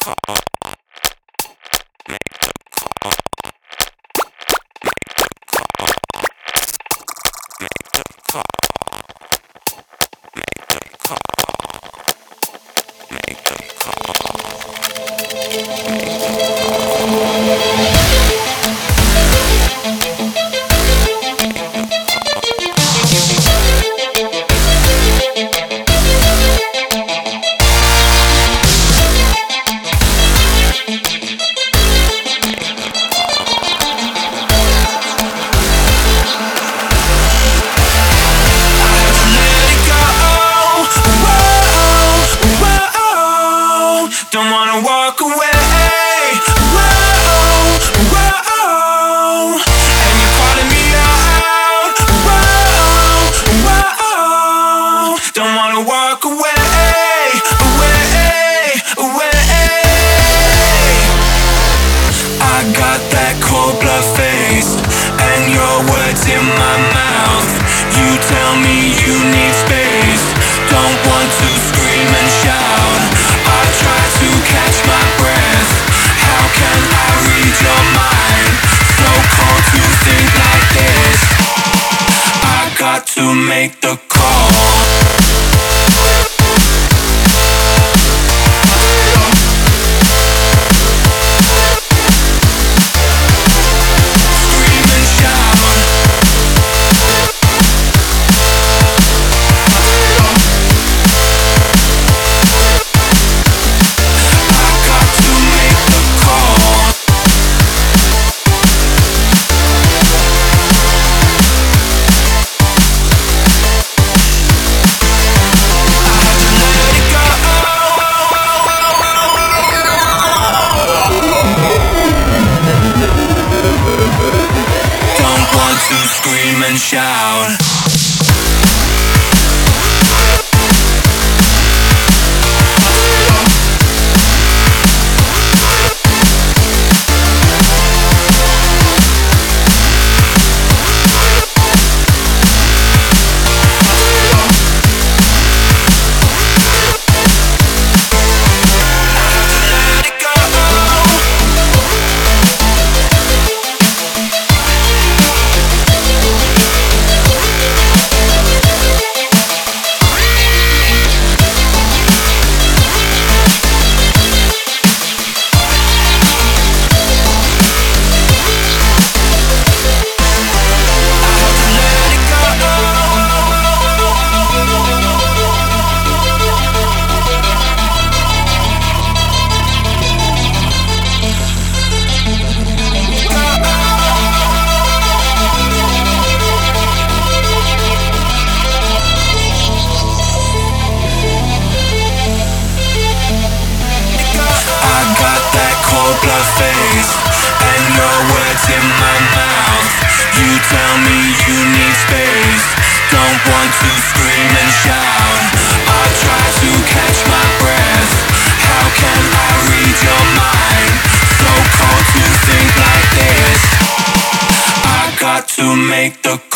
Don't wanna walk away. Whoa, whoa, and you're calling me out. Whoa, whoa, don't wanna walk away, away, away. I got that cold blood face and your words in my mouth. You tell me you need space. Don't want to scream and shout. I try to catch my breath. How can I read your mind? So cold to think like this. I got to make the call. Scream and shout. Blood face and your words in my mouth. You tell me you need space. Don't want to scream and shout. I try to catch my breath. How can I read your mind? So cold to think like this. I got to make the